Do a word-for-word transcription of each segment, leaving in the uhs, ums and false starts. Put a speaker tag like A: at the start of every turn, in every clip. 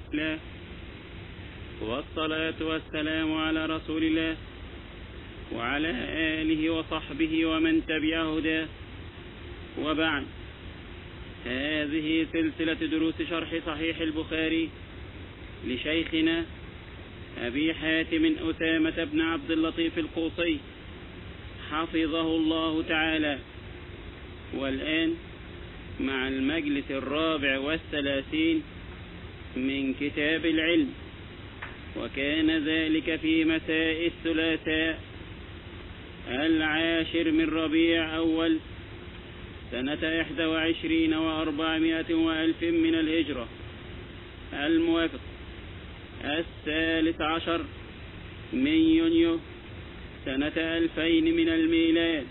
A: مثله، والصلاة والسلام على رسول الله وعلى آله وصحبه ومن تبع هداه، وبعد. هذه سلسلة دروس شرح صحيح البخاري لشيخنا أبي حاتم أسامة بن عبد اللطيف القوصي حفظه الله تعالى. والآن مع المجلس الرابع والثلاثين من كتاب العلم، وكان ذلك في مساء الثلاثاء العاشر من ربيع أول سنة إحدى وعشرين وأربعمائة وألف من الهجرة، الموافق الثالث عشر من يونيو سنة ألفين من الميلاد.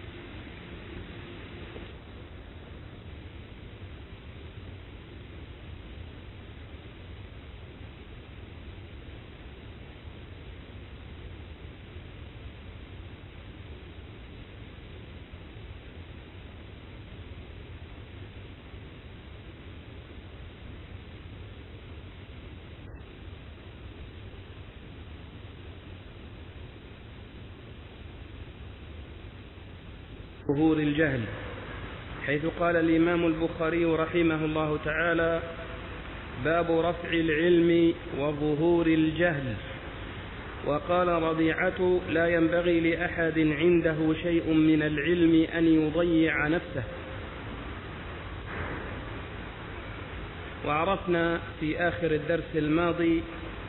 B: ظهور الجهل، حيث قال الإمام البخاري رحمه الله تعالى: باب رفع العلم وظهور الجهل. وقال ربيعة: لا ينبغي لأحد عنده شيء من العلم أن يضيع نفسه. وعرفنا في آخر الدرس الماضي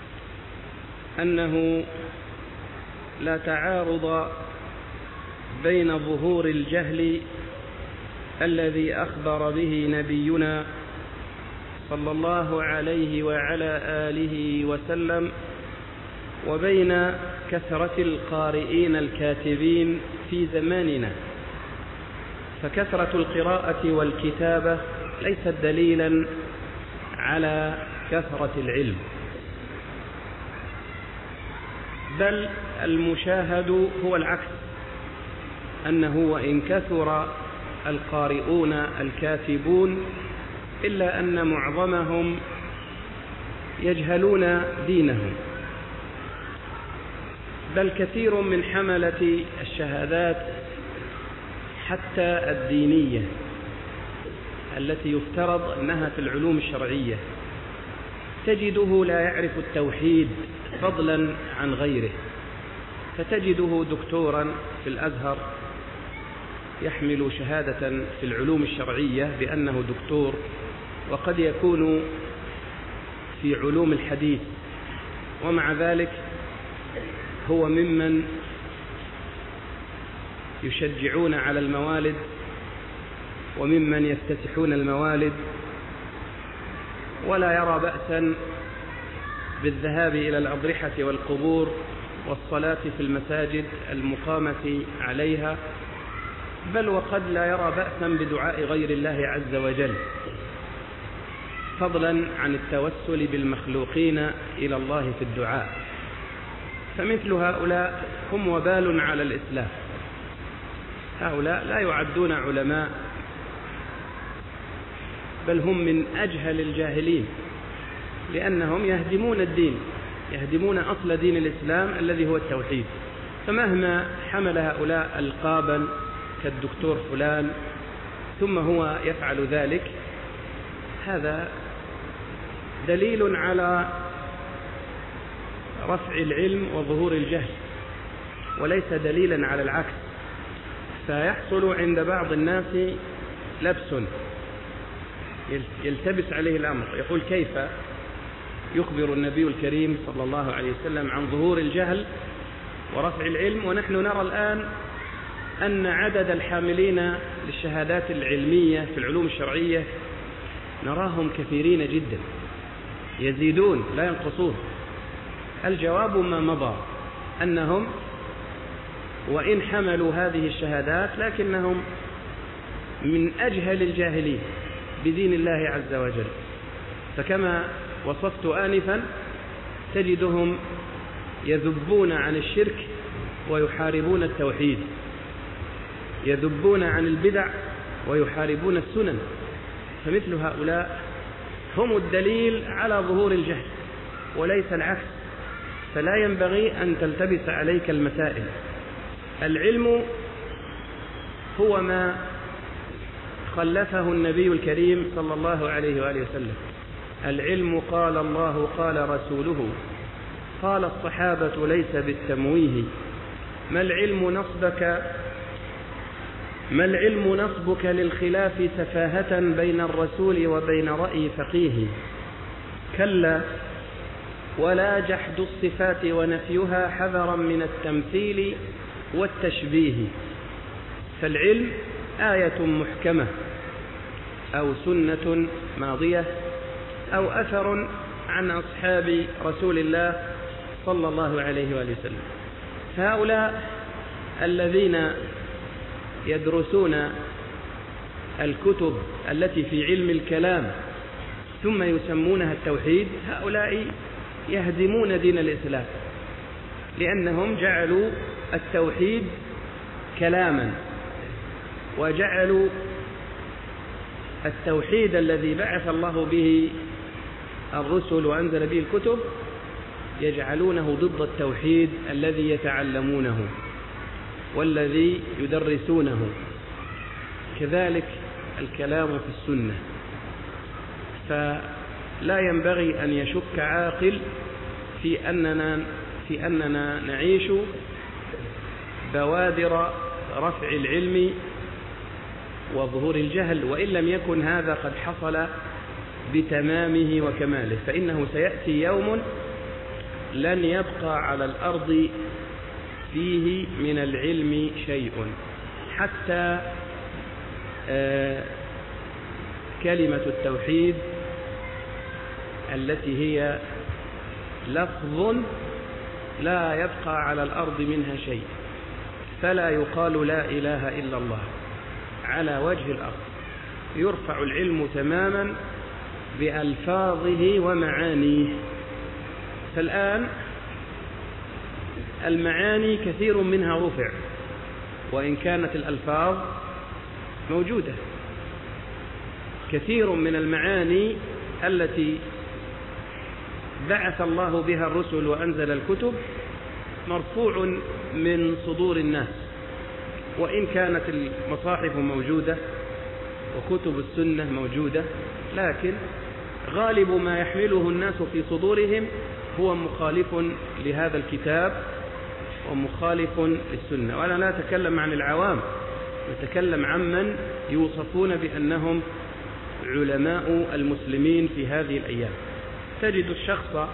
B: أنه لا تعارض بين ظهور الجهل الذي أخبر به نبينا صلى الله عليه وعلى آله وسلم وبين كثرة القارئين الكاتبين في زماننا. فكثرة القراءة والكتابة ليست دليلا على كثرة العلم، بل المشاهد هو العكس، أنه وإن كثر القارئون الكاتبون إلا أن معظمهم يجهلون دينهم، بل كثير من حملة الشهادات حتى الدينية التي يفترض أنها في العلوم الشرعية تجده لا يعرف التوحيد فضلا عن غيره، فتجده دكتورا في الأزهر يحمل شهادة في العلوم الشرعية بأنه دكتور، وقد يكون في علوم الحديث، ومع ذلك هو ممن يشجعون على الموالد وممن يفتتحون الموالد، ولا يرى بأسا بالذهاب إلى الأضرحة والقبور والصلاة في المساجد المقامة عليها، بل وقد لا يرى بأسا بدعاء غير الله عز وجل، فضلا عن التوسل بالمخلوقين إلى الله في الدعاء. فمثل هؤلاء هم وبال على الإسلام. هؤلاء لا يعدون علماء، بل هم من أجهل الجاهلين، لأنهم يهدمون الدين، يهدمون أصل دين الإسلام الذي هو التوحيد. فمهما حمل هؤلاء ألقابا كالدكتور فلان ثم هو يفعل ذلك، هذا دليل على رفع العلم وظهور الجهل، وليس دليلا على العكس. فيحصل عند بعض الناس لبس، يلتبس عليه الأمر، يقول: كيف يخبر النبي الكريم صلى الله عليه وسلم عن ظهور الجهل ورفع العلم، ونحن نرى الآن أن عدد الحاملين للشهادات العلمية في العلوم الشرعية نراهم كثيرين جدا، يزيدون لا ينقصون. الجواب ما مضى، أنهم وإن حملوا هذه الشهادات لكنهم من أجهل الجاهلين بدين الله عز وجل. فكما وصفت آنفا تجدهم يذبون عن الشرك ويحاربون التوحيد، يذبون عن البدع ويحاربون السنن. فمثل هؤلاء هم الدليل على ظهور الجهل، وليس العكس، فلا ينبغي أن تلتبس عليك المسائل. العلم هو ما خلفه النبي الكريم صلى الله عليه وآله وسلم. العلم قال الله قال رسوله قال الصحابة ليس بالتمويه. ما العلم نصبك ما العلم نصبك للخلاف سفاهة بين الرسول وبين رأي فقيه. كلا ولا جحد الصفات ونفيها حذرا من التمثيل والتشبيه. فالعلم آية محكمة أو سنة ماضية أو أثر عن أصحاب رسول الله صلى الله عليه وآله وسلم. فهؤلاء الذين يدرسون الكتب التي في علم الكلام ثم يسمونها التوحيد، هؤلاء يهدمون دين الإسلام، لأنهم جعلوا التوحيد كلاما، وجعلوا التوحيد الذي بعث الله به الرسل وأنزل به الكتب يجعلونه ضد التوحيد الذي يتعلمونه والذي يدرسونه. كذلك الكلام في السنة. فلا ينبغي أن يشك عاقل في أننا في أننا نعيش بوادر رفع العلم وظهور الجهل، وإن لم يكن هذا قد حصل بتمامه وكماله، فإنه سيأتي يوم لن يبقى على الأرض فيه من العلم شيء، حتى آه كلمة التوحيد التي هي لفظ لا يبقى على الأرض منها شيء، فلا يقال لا إله إلا الله على وجه الأرض. يرفع العلم تماما بألفاظه ومعانيه. فالآن المعاني كثير منها رفع، وإن كانت الألفاظ موجودة. كثير من المعاني التي بعث الله بها الرسل وأنزل الكتب مرفوع من صدور الناس، وإن كانت المصاحف موجودة وكتب السنة موجودة، لكن غالب ما يحمله الناس في صدورهم هو مخالف لهذا الكتاب ومخالف للسنة. وأنا لا أتكلم عن العوام، نتكلم عمن يوصفون بأنهم علماء المسلمين في هذه الأيام. تجد الشخص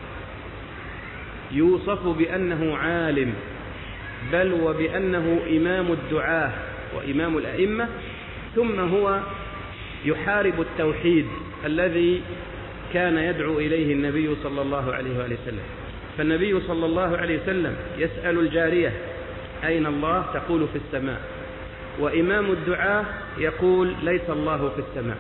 B: يوصف بأنه عالم، بل وبأنه إمام الدعاة وإمام الأئمة، ثم هو يحارب التوحيد الذي كان يدعو إليه النبي صلى الله عليه وآله وسلم. فالنبي صلى الله عليه وسلم يسأل الجارية أين الله؟ تقول في السماء. وإمام الدعاة يقول ليس الله في السماء.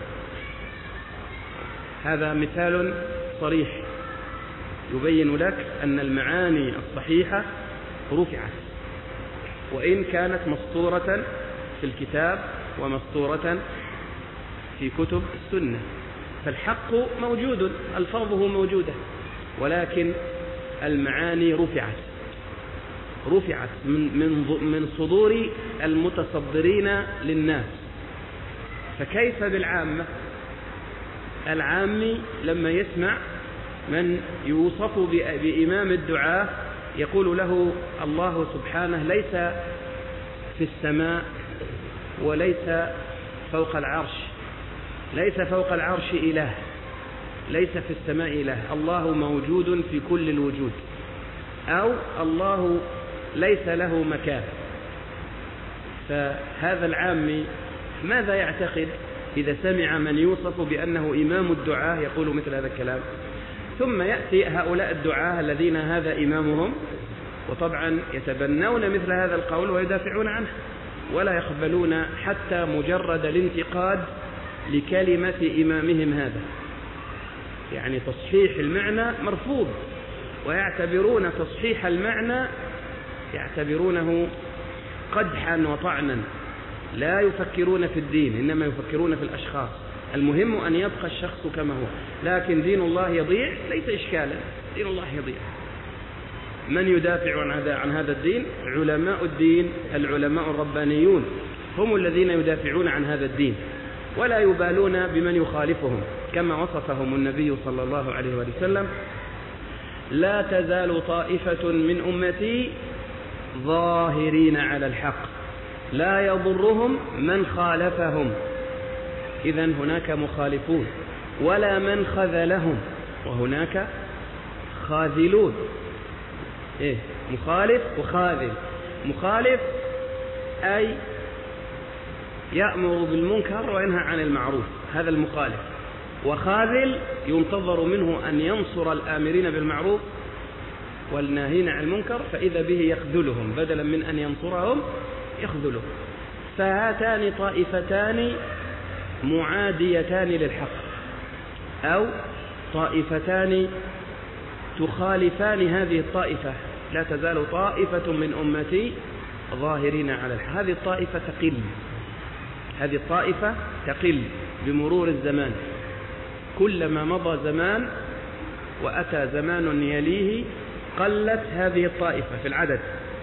B: هذا مثال صريح يبين لك أن المعاني الصحيحة رفعت، وإن كانت مسطورة في الكتاب ومسطورة في كتب السنة. فالحق موجود، ألفاظه موجودة، ولكن المعاني رفعت رفعت من من من صدور المتصدرين للناس. فكيف بالعامة؟ العامي لما يسمع من يوصف بإمام الدعاة يقول له الله سبحانه ليس في السماء وليس فوق العرش، ليس فوق العرش إله، ليس في السماء إله، الله موجود في كل الوجود، أو الله ليس له مكان. فهذا العامي ماذا يعتقد إذا سمع من يوصف بأنه إمام الدعاة يقول مثل هذا الكلام؟ ثم يأتي هؤلاء الدعاة الذين هذا إمامهم، وطبعا يتبنون مثل هذا القول ويدافعون عنه، ولا يقبلون حتى مجرد الانتقاد لكلمة إمامهم هذا. يعني تصحيح المعنى مرفوض، ويعتبرون تصحيح المعنى يعتبرونه قدحا وطعنا. لا يفكرون في الدين، إنما يفكرون في الأشخاص. المهم أن يبقى الشخص كما هو، لكن دين الله يضيع ليس إشكالا. دين الله يضيع. من يدافع عن هذا عن هذا الدين؟ علماء الدين، العلماء الربانيون هم الذين يدافعون عن هذا الدين، ولا يبالون بمن يخالفهم، كما وصفهم النبي صلى الله عليه وسلم: لا تزال طائفة من أمتي ظاهرين على الحق لا يضرهم من خالفهم. إذن هناك مخالفون، ولا من خذلهم، وهناك خاذلون. إيه؟ مخالف وخاذل. مخالف أي يأمر بالمنكر وينهى عن المعروف، هذا المخالف. وخاذل ينتظر منه أن ينصر الآمرين بالمعروف والناهين عن المنكر، فإذا به يخذلهم بدلا من أن ينصرهم يخذلهم. فهاتان طائفتان معاديتان للحق، أو طائفتان تخالفان هذه الطائفة. لا تزال طائفة من أمتي ظاهرين على الحق. هذه الطائفة تقل، هذه الطائفة تقل بمرور الزمان. كلما مضى زمان وأتى زمان يليه قلت هذه الطائفة في العدد،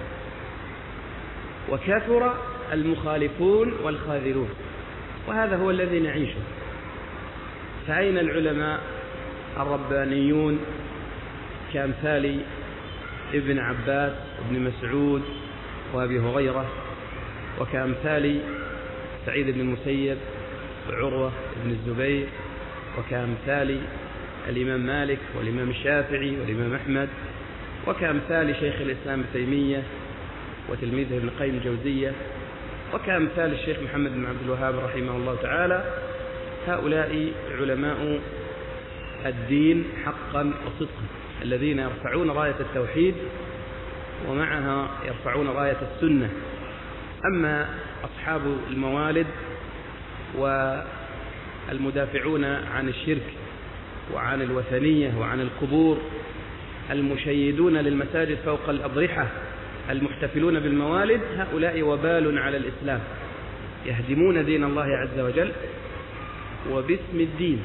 B: وكثر المخالفون والخاذلون، وهذا هو الذي نعيشه. فأين العلماء الربانيون كأمثال ابن عباس وابن مسعود وأبي هريرة، وكأمثال سعيد بن المسيب وعروة بن الزبير، وكأمثال الإمام مالك والإمام الشافعي والإمام أحمد، وكأمثال شيخ الإسلام ابن تيمية وتلميذه ابن القيم الجوزية، وكأمثال الشيخ محمد بن عبد الوهاب رحمه الله تعالى. هؤلاء علماء الدين حقا وصدقا، الذين يرفعون راية التوحيد ومعها يرفعون راية السنة. أما أصحاب الموالد والمدافعون عن الشرك وعن الوثنية وعن القبور، المشيدون للمساجد فوق الأضرحة، المحتفلون بالموالد، هؤلاء وبال على الإسلام، يهدمون دين الله عز وجل وباسم الدين.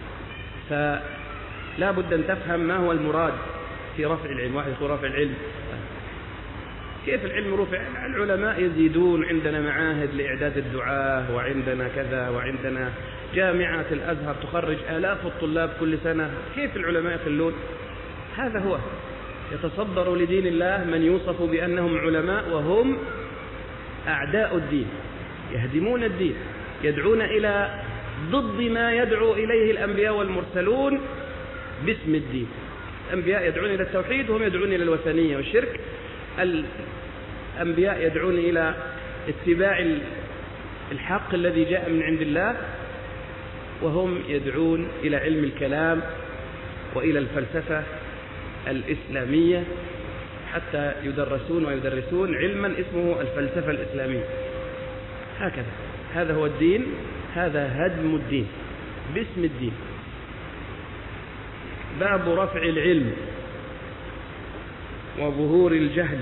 B: فلا بد أن تفهم ما هو المراد في رفع العلم. واحد يقول رفع العلم، كيف العلم رفع؟ العلماء يزيدون، عندنا معاهد لإعداد الدعاة، وعندنا كذا، وعندنا جامعات الأزهر تخرج آلاف الطلاب كل سنة. كيف العلماء يقلون؟ هذا هو، يتصدر لدين الله من يوصف بأنهم علماء وهم أعداء الدين، يهدمون الدين، يدعون إلى ضد ما يدعو إليه الأنبياء والمرسلون باسم الدين. الأنبياء يدعون إلى التوحيد وهم يدعون إلى الوثنية والشرك. الأنبياء يدعون إلى اتباع الحق الذي جاء من عند الله، وهم يدعون إلى علم الكلام وإلى الفلسفة الإسلامية، حتى يدرسون ويدرسون علما اسمه الفلسفة الإسلامية. هكذا، هذا هو الدين، هذا هدم الدين باسم الدين. باب رفع العلم وظهور الجهل.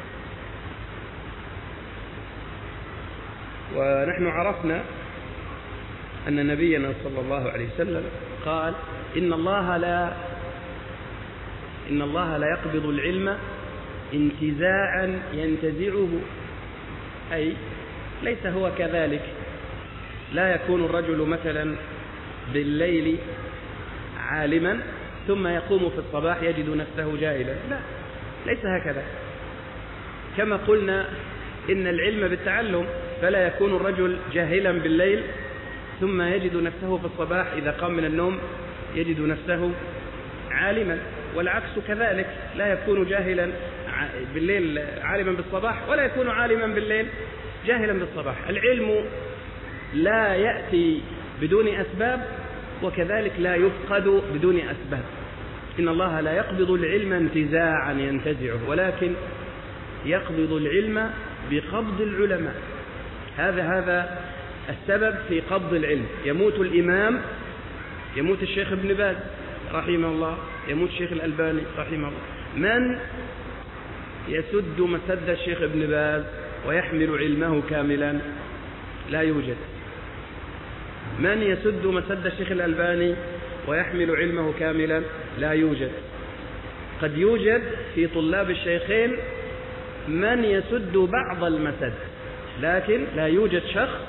B: ونحن عرفنا أن نبينا صلى الله عليه وسلم قال: إن الله لا إن الله لا يقبض العلم انتزاعا ينتزعه، أي ليس هو كذلك. لا يكون الرجل مثلا بالليل عالما ثم يقوم في الصباح يجد نفسه جاهلا، لا، ليس هكذا. كما قلنا إن العلم بالتعلم، فلا يكون الرجل جاهلا بالليل ثم يجد نفسه في الصباح إذا قام من النوم يجد نفسه عالما، والعكس كذلك، لا يكون جاهلا بالليل عالما بالصباح، ولا يكون عالما بالليل جاهلا بالصباح. العلم لا يأتي بدون أسباب، وكذلك لا يفقد بدون أسباب. إن الله لا يقبض العلم انتزاعا ينتزعه، ولكن يقبض العلم بقبض العلماء. هذا هذا السبب في قبض العلم. يموت الإمام، يموت الشيخ ابن باز رحمه الله، يموت الشيخ الألباني رحمه الله، من يسد مسد الشيخ ابن باز ويحمل علمه كاملا؟ لا يوجد. من يسد مسد الشيخ الألباني ويحمل علمه كاملا؟ لا يوجد. قد يوجد في طلاب الشيخين من يسد بعض المسد، لكن لا يوجد شخص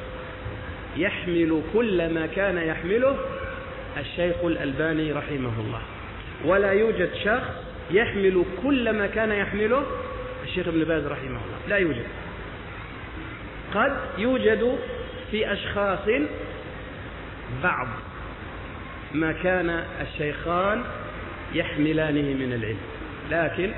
B: يحمل كل ما كان يحمله الشيخ الألباني رحمه الله، ولا يوجد شخص يحمل كل ما كان يحمله الشيخ ابن باز رحمه الله، لا يوجد. قد يوجد في أشخاص بعض ما كان الشيخان يحملانه من العلم، لكن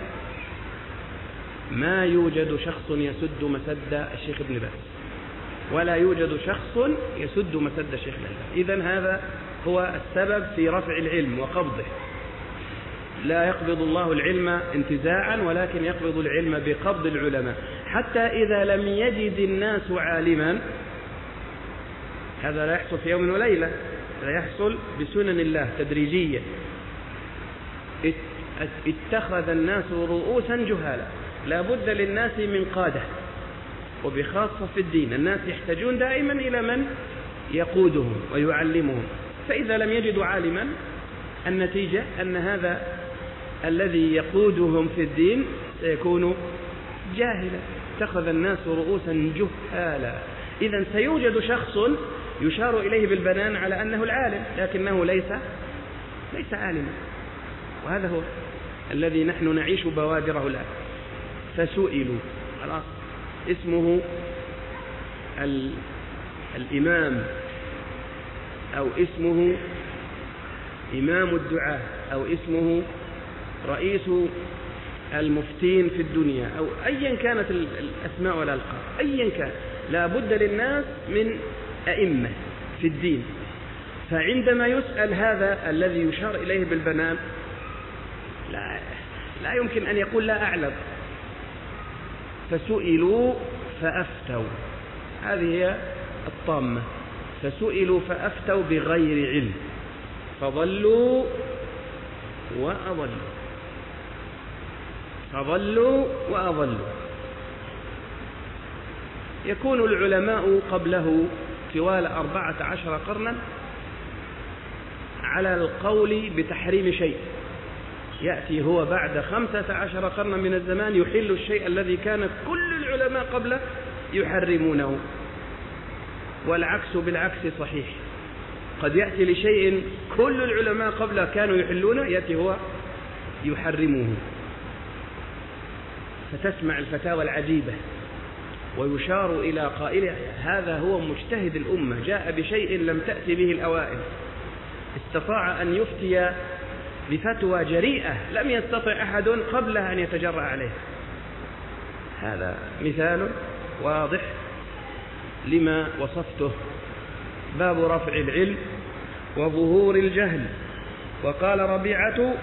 B: ما يوجد شخص يسد مسد الشيخ ابن باز، ولا يوجد شخص يسد مسد الشيخ الألباني. إذن هذا هو السبب في رفع العلم وقبضه. لا يقبض الله العلم انتزاعا، ولكن يقبض العلم بقبض العلماء، حتى إذا لم يجد الناس عالما. هذا لا يحصل في يوم وليلة، لا يحصل بسنن الله تدريجية. اتخذ الناس رؤوسا جهالا، لا بد للناس من قادة، وبخاصة في الدين الناس يحتاجون دائما إلى من يقودهم ويعلمهم. فإذا لم يجدوا عالما، النتيجة أن هذا الذي يقودهم في الدين سيكون جاهلا. اتخذ الناس رؤوسا جهالا. إذن سيوجد شخص يشار إليه بالبنان على أنه العالم، لكنه ليس ليس عالما، وهذا هو الذي نحن نعيش بوادره الآن. فسئلوا، خلاص اسمه ال... الإمام، أو اسمه إمام الدعاة، أو اسمه رئيس المفتين في الدنيا، أو أيا كانت الأسماء والألقاب، أيا كان، لا بد للناس من أئمة في الدين. فعندما يسأل هذا الذي يشار إليه بالبنان، لا, لا يمكن أن يقول لا أعلم. فسئلوا فأفتوا، هذه هي الطامة. فسئلوا فأفتوا بغير علم، فضلوا وأضلوا، فضلوا وأضلوا. يكون العلماء قبله طوال أربعة عشر قرنا على القول بتحريم شيء، يأتي هو بعد خمسة عشر قرنا من الزمان يحل الشيء الذي كان كل العلماء قبله يحرمونه. والعكس بالعكس صحيح، قد يأتي لشيء كل العلماء قبله كانوا يحلونه، يأتي هو يحرمه. فتسمع الفتاوى العجيبة ويشار إلى قائله هذا هو مجتهد الأمة، جاء بشيء لم تأتي به الأوائل، استطاع أن يفتي بفتوى جريئة لم يستطع أحد قبله أن يتجرأ عليه. هذا مثال واضح لما وصفته، باب رفع العلم وظهور الجهل. وقال ربيعة،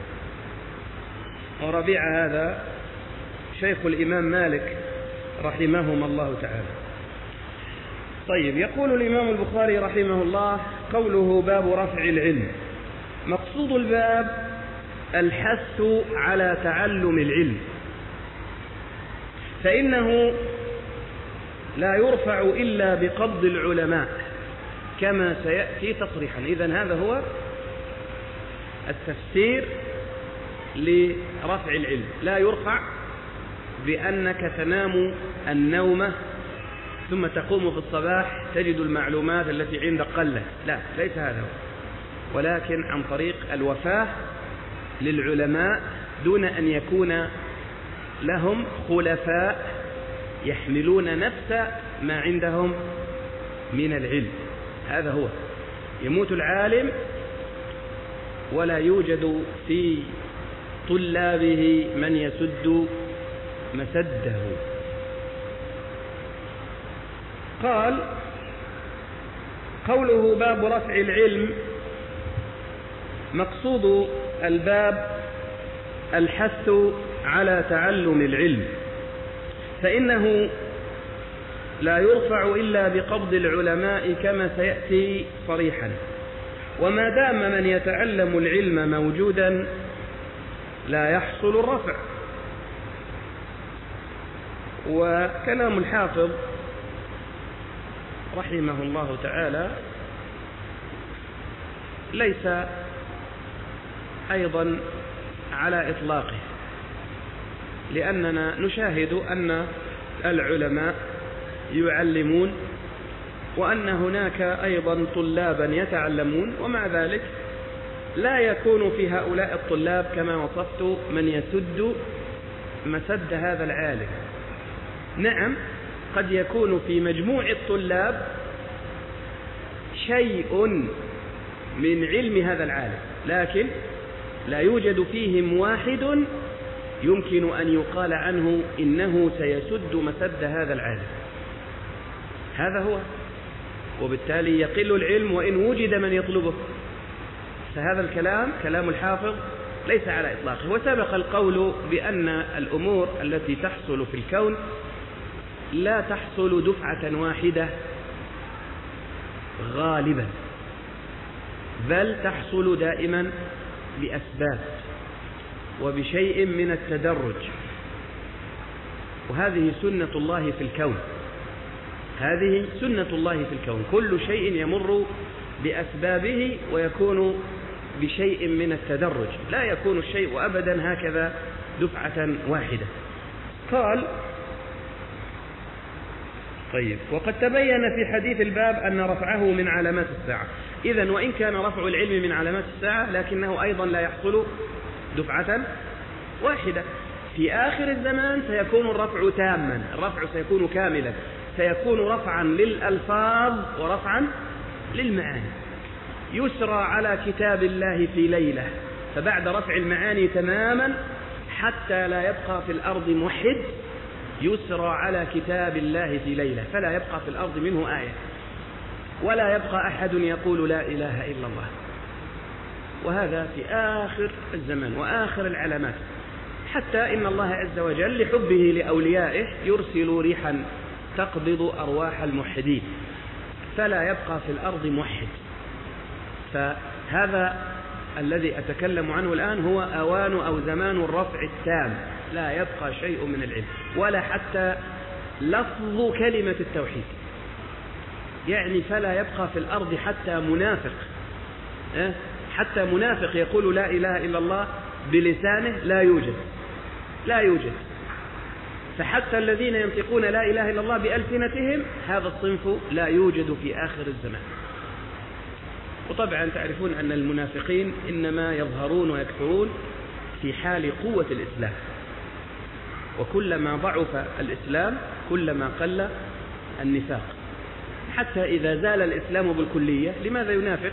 B: وربيعة هذا شيخ الإمام مالك رحمهما الله تعالى. طيب، يقول الإمام البخاري رحمه الله قوله باب رفع العلم، مقصود الباب الحث على تعلم العلم، فإنه لا يرفع إلا بقبض العلماء كما سيأتي تصريحا. إذن هذا هو التفسير لرفع العلم، لا يرفع بأنك تنام النومة ثم تقوم في الصباح تجد المعلومات التي عندك قلة، لا، ليس هذا هو، ولكن عن طريق الوفاة للعلماء دون أن يكون لهم خلفاء يحملون نفس ما عندهم من العلم. هذا هو، يموت العالم ولا يوجد في طلابه من يسد مسده. قال قوله باب رفع العلم، مقصود الباب الحث على تعلم العلم، فإنه لا يرفع إلا بقبض العلماء كما سيأتي صريحا، وما دام من يتعلم العلم موجودا لا يحصل الرفع. وكلام الحافظ رحمه الله تعالى ليس أيضا على إطلاقه، لأننا نشاهد أن العلماء يعلمون وأن هناك أيضا طلابا يتعلمون، ومع ذلك لا يكون في هؤلاء الطلاب كما وصفت من يسد مسد هذا العالم. نعم، قد يكون في مجموع الطلاب شيء من علم هذا العالم، لكن لا يوجد فيهم واحد يمكن أن يقال عنه إنه سيسد مسد هذا العالم. هذا هو، وبالتالي يقل العلم وإن وجد من يطلبه. فهذا الكلام كلام الحافظ ليس على إطلاقه. وسبق القول بأن الأمور التي تحصل في الكون لا تحصل دفعة واحدة غالبا، بل تحصل دائما بأسباب وبشيء من التدرج، وهذه سنة الله في الكون. هذه سنة الله في الكون، كل شيء يمر بأسبابه ويكون بشيء من التدرج، لا يكون الشيء أبدا هكذا دفعة واحدة. قال: طيب، وقد تبين في حديث الباب أن رفعه من علامات الساعة. إذن وإن كان رفع العلم من علامات الساعة، لكنه أيضا لا يحصل دفعة واحدة. في آخر الزمان سيكون الرفع تاما، الرفع سيكون كاملا، سيكون رفعا للألفاظ ورفعا للمعاني. يسرى على كتاب الله في ليلة، فبعد رفع المعاني تماما حتى لا يبقى في الأرض موحد، يسرى على كتاب الله في ليلة، فلا يبقى في الأرض منه آية، ولا يبقى أحد يقول لا إله إلا الله. وهذا في آخر الزمان وآخر العلامات، حتى إن الله عز وجل لحبه لأوليائه يرسل ريحا تقبض أرواح الموحدين، فلا يبقى في الأرض موحد. فهذا الذي أتكلم عنه الآن هو أوان أو زمان الرفع التام، لا يبقى شيء من العلم ولا حتى لفظ كلمة التوحيد. يعني فلا يبقى في الأرض حتى منافق، حتى منافق يقول لا إله إلا الله بلسانه لا يوجد، لا يوجد. فحتى الذين ينطقون لا إله إلا الله بألسنتهم هذا الصنف لا يوجد في آخر الزمان. وطبعا تعرفون أن المنافقين إنما يظهرون ويكثرون في حال قوة الإسلام، وكلما ضعف الإسلام كلما قل النفاق. حتى إذا زال الإسلام بالكلية لماذا ينافق؟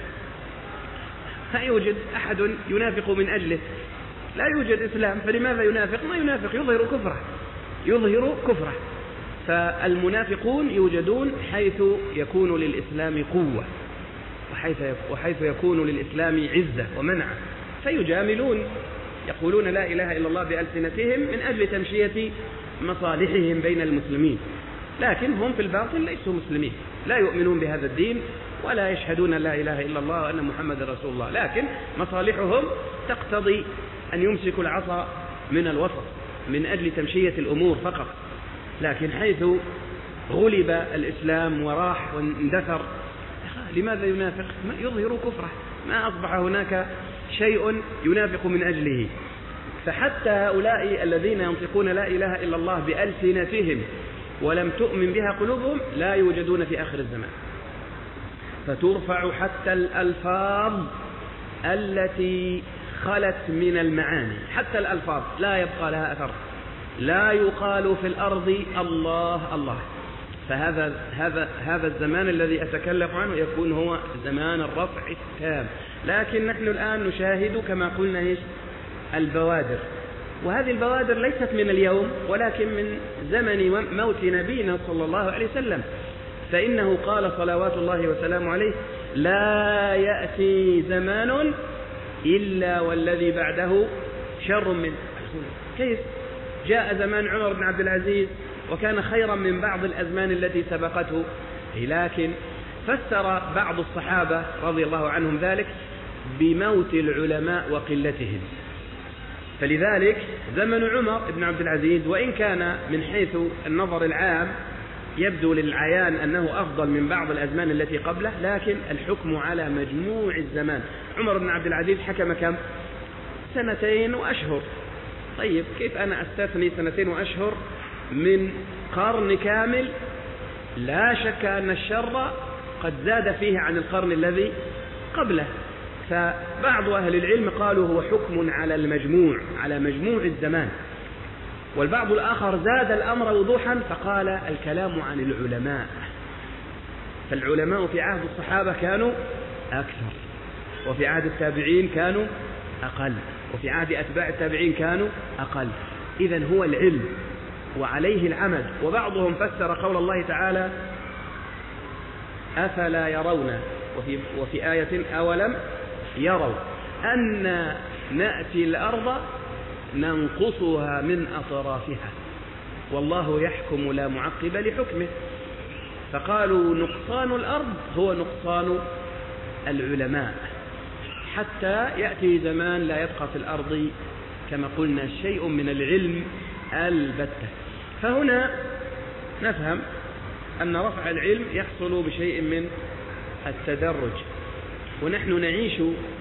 B: لا يوجد أحد ينافق من أجله، لا يوجد إسلام، فلماذا ينافق؟ ما ينافق، يظهر كفره، يظهر كفره. فالمنافقون يوجدون حيث يكون للإسلام قوة، وحيث وحيث يكون للإسلام عزة ومنعة، فيجاملون، يقولون لا إله إلا الله بألسنتهم من أجل تمشية مصالحهم بين المسلمين، لكن هم في الباطن ليسوا مسلمين، لا يؤمنون بهذا الدين ولا يشهدون لا إله إلا الله وأن محمد رسول الله، لكن مصالحهم تقتضي أن يمسكوا العصا من الوسط من أجل تمشية الأمور فقط. لكن حيث غلب الإسلام وراح واندثر، لماذا ينافق؟ ما يظهر كفره، ما أصبح هناك شيء ينافق من أجله. فحتى هؤلاء الذين ينطقون لا إله إلا الله بألسنتهم ولم تؤمن بها قلوبهم لا يوجدون في آخر الزمان. فترفع حتى الألفاظ التي خلت من المعاني، حتى الألفاظ لا يبقى لها أثر، لا يقال في الأرض الله الله. فهذا هذا هذا الزمان الذي أتكلم عنه يكون هو زمان الرفع التام. لكن نحن الآن نشاهد كما قلنا إيش؟ البوادر، وهذه البوادر ليست من اليوم ولكن من زمن موت نبينا صلى الله عليه وسلم، فإنه قال صلوات الله وسلامه عليه: لا يأتي زمان إلا والذي بعده شر منه. كيف جاء زمان عمر بن عبد العزيز وكان خيرا من بعض الأزمان التي سبقته؟ لكن فسر بعض الصحابة رضي الله عنهم ذلك بموت العلماء وقلتهم. فلذلك زمن عمر بن عبد العزيز وإن كان من حيث النظر العام يبدو للعيان أنه أفضل من بعض الأزمان التي قبله، لكن الحكم على مجموع الزمان. عمر بن عبد العزيز حكم كم؟ سنتين وأشهر. طيب كيف أنا أستثني سنتين وأشهر من قرن كامل لا شك أن الشر قد زاد فيه عن القرن الذي قبله؟ فبعض أهل العلم قالوا هو حكم على المجموع، على مجموع الزمان، والبعض الآخر زاد الأمر وضوحا فقال الكلام عن العلماء، فالعلماء في عهد الصحابة كانوا أكثر، وفي عهد التابعين كانوا أقل، وفي عهد أتباع التابعين كانوا أقل. إذن هو العلم وعليه العمل. وبعضهم فسر قول الله تعالى أفلا يرون، وفي, وفي آية أولم يروا أن نأتي الأرض ننقصها من أطرافها والله يحكم لا معقب لحكمه. فقالوا نقصان الأرض هو نقصان العلماء، حتى يأتي زمان لا يبقى في الأرض كما قلنا شيء من العلم البتة. فهنا نفهم أن رفع العلم يحصل بشيء من التدرج، ونحن نعيش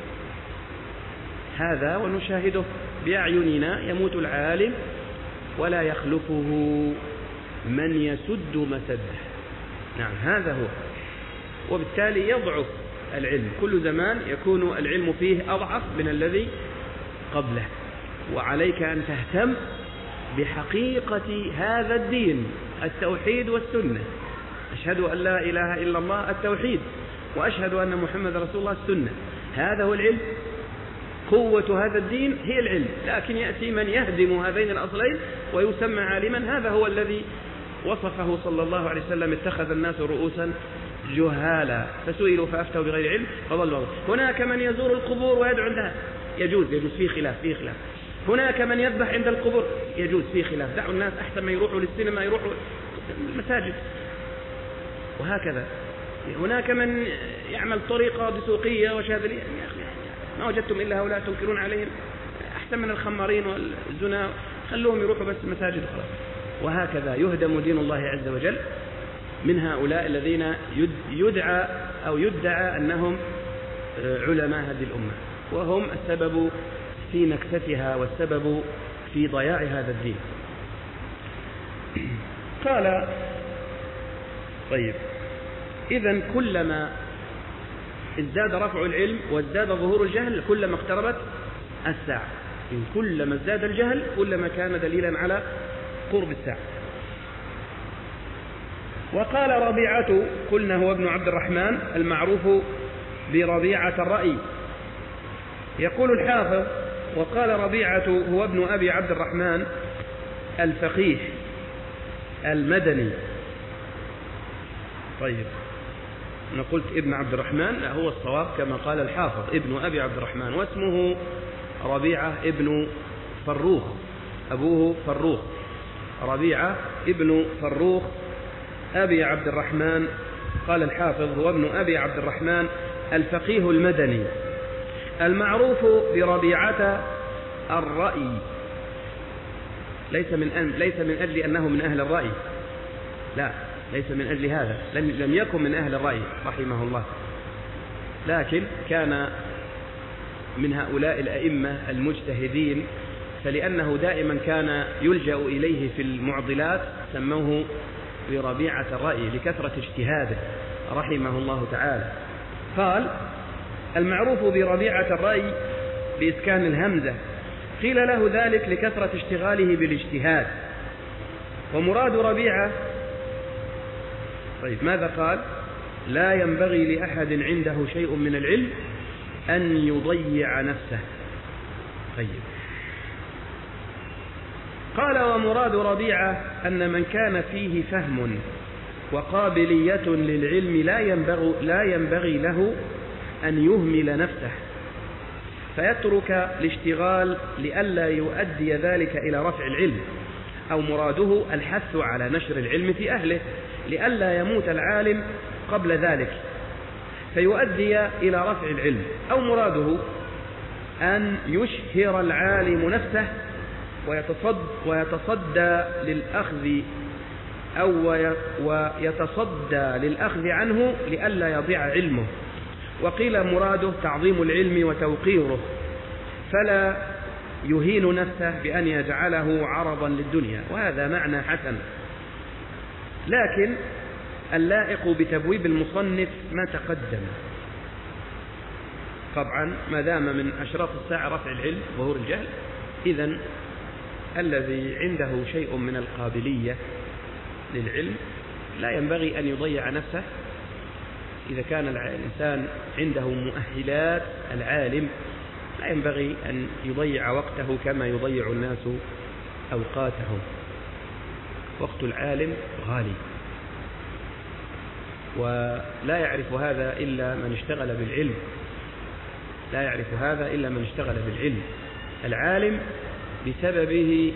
B: هذا ونشاهده بأعيننا. يموت العالم ولا يخلفه من يسد مسده. نعم هذا هو. وبالتالي يضعف العلم، كل زمان يكون العلم فيه أضعف من الذي قبله. وعليك أن تهتم بحقيقة هذا الدين، التوحيد والسنة. أشهد أن لا إله إلا الله التوحيد، وأشهد أن محمد رسول الله السنة. هذا هو العلم، قوة هذا الدين هي العلم. لكن يأتي من يهدم هذين الأصلين ويسمى عالما، هذا هو الذي وصفه صلى الله عليه وسلم اتخذ الناس رؤوسا جهالا فسئلوا فأفتوا بغير علم فضلوا. هناك من يزور القبور ويدعو عندها، يجوز، يجوز فيه خلاف، فيه خلاف. هناك من يذبح عند القبور، يجوز، فيه خلاف. دعوا الناس أحسن ما يروحوا للسينما يروحوا المساجد، وهكذا. هناك من يعمل طريقة دسوقية وشاذلية، ما وجدتم إلا هؤلاء تنكرون عليهم، أحسن من الخمارين والزنا، خلوهم يروحوا بس المساجد وخلاص. وهكذا يهدم دين الله عز وجل من هؤلاء الذين يدعى أو يدعى أنهم علماء هذه الأمة، وهم السبب في نكستها والسبب في ضياع هذا الدين. قال طيب إذن كلما ازداد رفع العلم وازداد ظهور الجهل كلما اقتربت الساعة. إن كلما ازداد الجهل كلما كان دليلا على قرب الساعة. وقال ربيعة، قلنا هو ابن عبد الرحمن المعروف بربيعة الرأي. يقول الحافظ وقال ربيعة هو ابن أبي عبد الرحمن الفقيه المدني. طيب أنا قلت ابن عبد الرحمن، لا هو الصواب كما قال الحافظ ابن أبي عبد الرحمن، واسمه ربيعة ابن فروخ، أبوه فروخ، ربيعة ابن فروخ أبي عبد الرحمن. قال الحافظ هو ابن أبي عبد الرحمن الفقيه المدني المعروف بربيعة الرأي، ليس من أن ليس من أجل أنه من أهل الرأي، لا، ليس من أجل هذا، لم يكن من أهل الرأي رحمه الله، لكن كان من هؤلاء الأئمة المجتهدين، فلأنه دائما كان يلجأ إليه في المعضلات سموه بربيعة الرأي لكثرة اجتهاده رحمه الله تعالى. قال المعروف بربيعة الرأي بإسكان الهمزة، قيل له ذلك لكثرة اشتغاله بالاجتهاد. ومراد ربيعة، طيب ماذا قال؟ لا ينبغي لأحد عنده شيء من العلم أن يضيع نفسه. طيب قال ومراد ربيعة أن من كان فيه فهم وقابلية للعلم لا ينبغي, لا ينبغي له أن يهمل نفسه فيترك الاشتغال لئلا يؤدي ذلك إلى رفع العلم، أو مراده الحث على نشر العلم في أهله لئلا يموت العالم قبل ذلك فيؤدي إلى رفع العلم، أو مراده أن يشهر العالم نفسه ويتصد ويتصدى للأخذ أو ويتصدى للأخذ عنه لئلا يضيع علمه. وقيل مراده تعظيم العلم وتوقيره فلا يهين نفسه بأن يجعله عرضا للدنيا، وهذا معنى حسن. لكن اللائق بتبويب المصنف ما تقدم. طبعا ما دام من أشراط الساعة رفع العلم ظهور الجهل، إذن الذي عنده شيء من القابلية للعلم لا ينبغي أن يضيع نفسه. إذا كان الإنسان عنده مؤهلات العالم لا ينبغي أن يضيع وقته كما يضيع الناس أوقاتهم. وقت العالم غالي، ولا يعرف هذا إلا من اشتغل بالعلم، لا يعرف هذا إلا من اشتغل بالعلم. العالم بسببه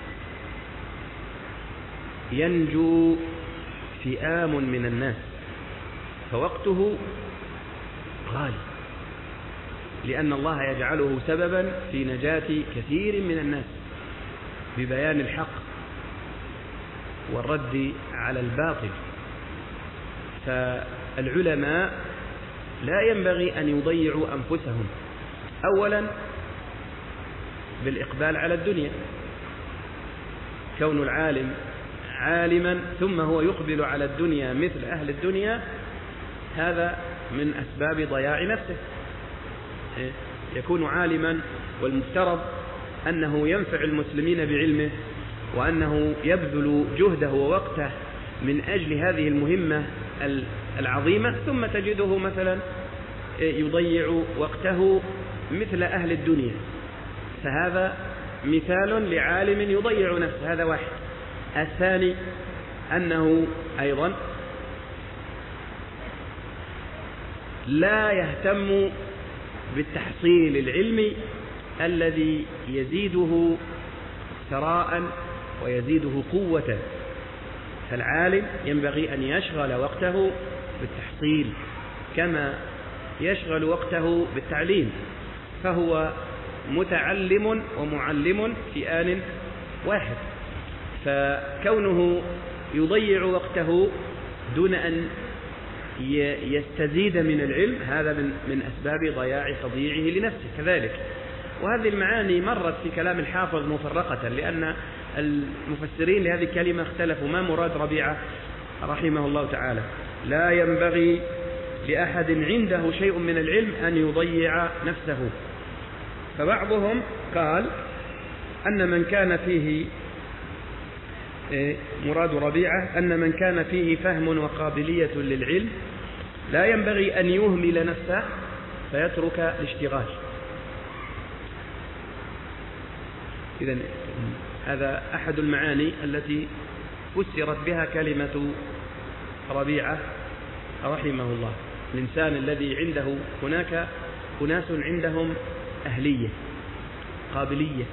B: ينجو فئام من الناس، فوقته غالي، لأن الله يجعله سببا في نجاة كثير من الناس ببيان الحق والرد على الباطل. فالعلماء لا ينبغي أن يضيعوا أنفسهم، أولا بالإقبال على الدنيا، كون العالم عالما ثم هو يقبل على الدنيا مثل أهل الدنيا، هذا من أسباب ضياع نفسه. يكون عالما والمفترض أنه ينفع المسلمين بعلمه، وأنه يبذل جهده ووقته من أجل هذه المهمة العظيمة، ثم تجده مثلا يضيع وقته مثل أهل الدنيا، فهذا مثال لعالم يضيع نفسه. هذا واحد. الثاني أنه أيضا لا يهتم بالتحصيل العلمي الذي يزيده ثراء ويزيده قوة. فالعالم ينبغي أن يشغل وقته بالتحصيل كما يشغل وقته بالتعليم، فهو متعلم ومعلم في آن واحد. فكونه يضيع وقته دون أن يستزيد من العلم هذا من من أسباب ضياع تضييعه لنفسه كذلك. وهذه المعاني مرت في كلام الحافظ مفرقة، لأن المفسرين لهذه الكلمة اختلفوا ما مراد ربيعة رحمه الله تعالى. لا ينبغي لأحد عنده شيء من العلم أن يضيع نفسه. فبعضهم قال أن من كان فيه مراد ربيعة أن من كان فيه فهم وقابلية للعلم لا ينبغي أن يهمل نفسه فيترك الاشتغال. إذن هذا أحد المعاني التي فسرت بها كلمة ربيعة رحمه الله. الإنسان الذي عنده هناك أناس عندهم أهلية قابلية،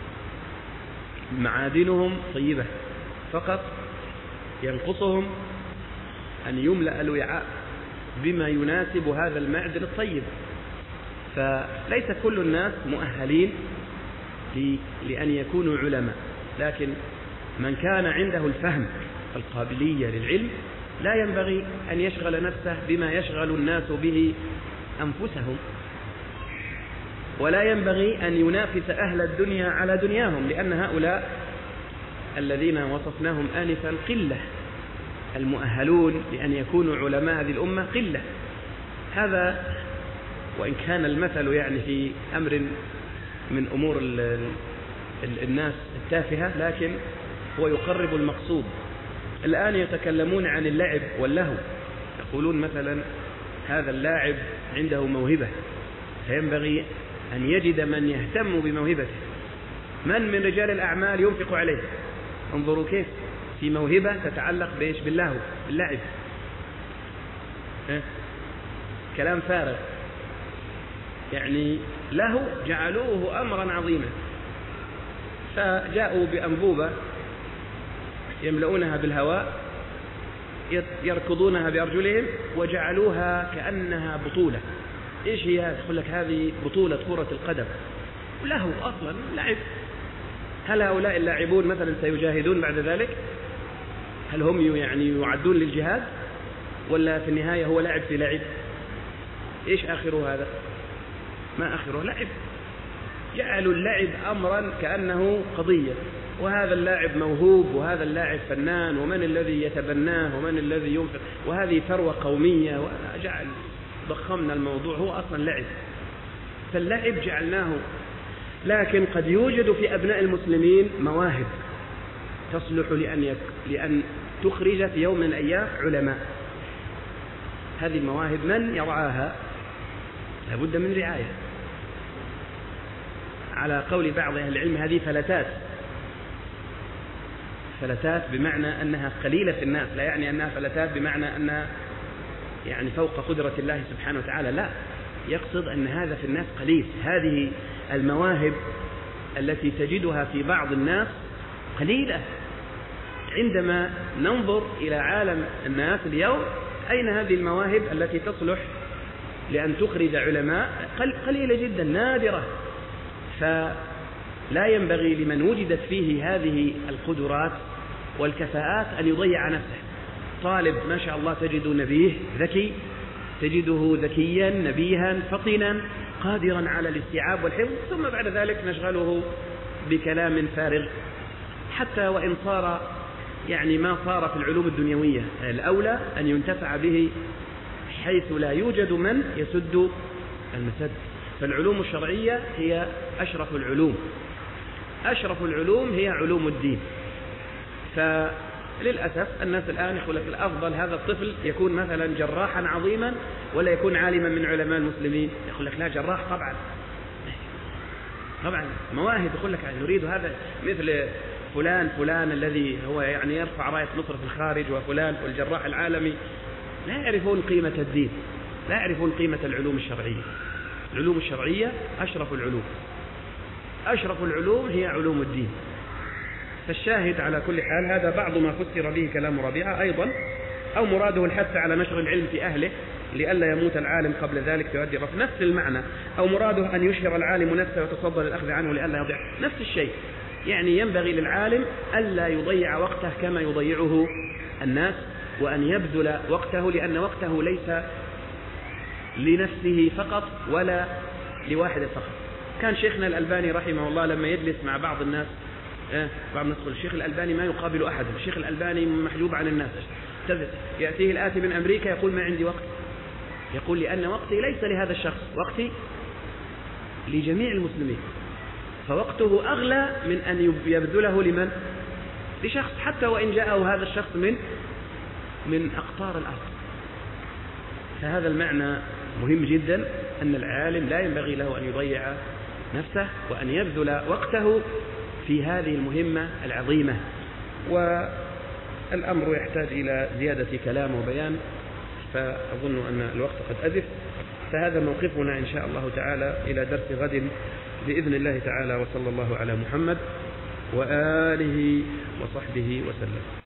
B: معادنهم طيبة، فقط ينقصهم أن يملأ الوعاء بما يناسب هذا المعدن الطيب. فليس كل الناس مؤهلين لأن يكونوا علماء، لكن من كان عنده الفهم القابلية للعلم لا ينبغي أن يشغل نفسه بما يشغل الناس به أنفسهم، ولا ينبغي أن ينافس أهل الدنيا على دنياهم، لأن هؤلاء الذين وصفناهم آنفا قلة، المؤهلون لأن يكونوا علماء هذه الأمة قلة. هذا وإن كان المثل يعني في أمر من أمور الناس التافهة، لكن هو يقرب المقصود. الآن يتكلمون عن اللعب واللهو، يقولون مثلا هذا اللاعب عنده موهبة فينبغي أن يجد من يهتم بموهبته. من من رجال الأعمال ينفق عليه؟ انظروا كيف في موهبة تتعلق بإيش؟ باللهو، باللعب. كلام فارغ، يعني له جعلوه أمرا عظيما، فجاءوا بأنبوبة يملؤونها بالهواء يركضونها بأرجلهم وجعلوها كأنها بطولة. إيش هي؟ يقول لك هذه بطولة كرة القدم، له أصلا لعب. هل هؤلاء اللاعبون مثلا سيجاهدون بعد ذلك؟ هل هم يعني يعدون للجهاد، ولا في النهاية هو لعب في لعب؟ إيش آخره هذا؟ ما آخره لعب. جعلوا اللعب أمرا كأنه قضية، وهذا اللاعب موهوب وهذا اللاعب فنان، ومن الذي يتبناه ومن الذي ينفق، وهذه ثروة قومية، وجعل ضخمنا الموضوع، هو أصلا لعب. فاللعب جعلناه، لكن قد يوجد في أبناء المسلمين مواهب تصلح لأن, يك... لأن تخرج في يوم من الأيام علماء. هذه المواهب من يرعاها؟ لابد من رعاية. على قول بعض أهل العلم هذه فلتات، فلتات بمعنى أنها قليلة في الناس، لا يعني أنها فلتات بمعنى أنها يعني فوق قدرة الله سبحانه وتعالى، لا، يقصد أن هذا في الناس قليل. هذه المواهب التي تجدها في بعض الناس قليلة. عندما ننظر إلى عالم الناس اليوم، أين هذه المواهب التي تصلح لأن تخرج علماء؟ قليلة جدا، نادرة. فلا ينبغي لمن وجدت فيه هذه القدرات والكفاءات أن يضيع نفسه. طالب ما شاء الله تجد نبيه ذكي، تجده ذكيا نبيها فطنا قادرا على الاستيعاب والحفظ، ثم بعد ذلك نشغله بكلام فارغ، حتى وإن صار يعني ما صار في العلوم الدنيوية. الأولى أن ينتفع به حيث لا يوجد من يسد المسد. فالعلوم الشرعية هي أشرف العلوم، أشرف العلوم هي علوم الدين. فللأسف الناس الآن يقول لك الأفضل هذا الطفل يكون مثلا جراحا عظيما ولا يكون عالما من علماء المسلمين؟ يقول لك لا، جراح طبعا، طبعا مواهب. يقول لك يعني نريد هذا مثل فلان فلان الذي هو يعني يرفع راية مصر في الخارج، وفلان والجراح العالمي. لا يعرفون قيمة الدين، لا يعرفون قيمة العلوم الشرعية. العلوم الشرعية أشرف العلوم، أشرف العلوم هي علوم الدين. فالشاهد على كل حال هذا بعض ما فسر به كلام ربيعة أيضا، أو مراده الحث على نشر العلم في أهله لئلا يموت العالم قبل ذلك يؤدي رفض، نفس المعنى. أو مراده أن يشهر العالم نفسه ويتصدر الأخذ عنه لئلا يضيع، نفس الشيء. يعني ينبغي للعالم ألا يضيع وقته كما يضيعه الناس، وأن يبذل وقته، لأن وقته ليس لنفسه فقط ولا لواحد فقط. كان شيخنا الألباني رحمه الله لما يجلس مع بعض الناس، آه بعض الناس يقول الشيخ الألباني ما يقابل أحد، الشيخ الألباني محجوب عن الناس. يأتيه الآتي من أمريكا يقول ما عندي وقت، يقول لأن وقتي ليس لهذا الشخص، وقتي لجميع المسلمين. فوقته أغلى من أن يبذله لمن؟ لشخص، حتى وإن جاءه هذا الشخص من من أقطار الأرض. فهذا المعنى مهم جدا، أن العالم لا ينبغي له أن يضيع نفسه، وأن يبذل وقته في هذه المهمة العظيمة. والأمر يحتاج إلى زيادة كلام وبيان، فأظن أن الوقت قد أذف. فهذا موقفنا إن شاء الله تعالى إلى درس غد بإذن الله تعالى، وصلى الله على محمد وآله وصحبه وسلم.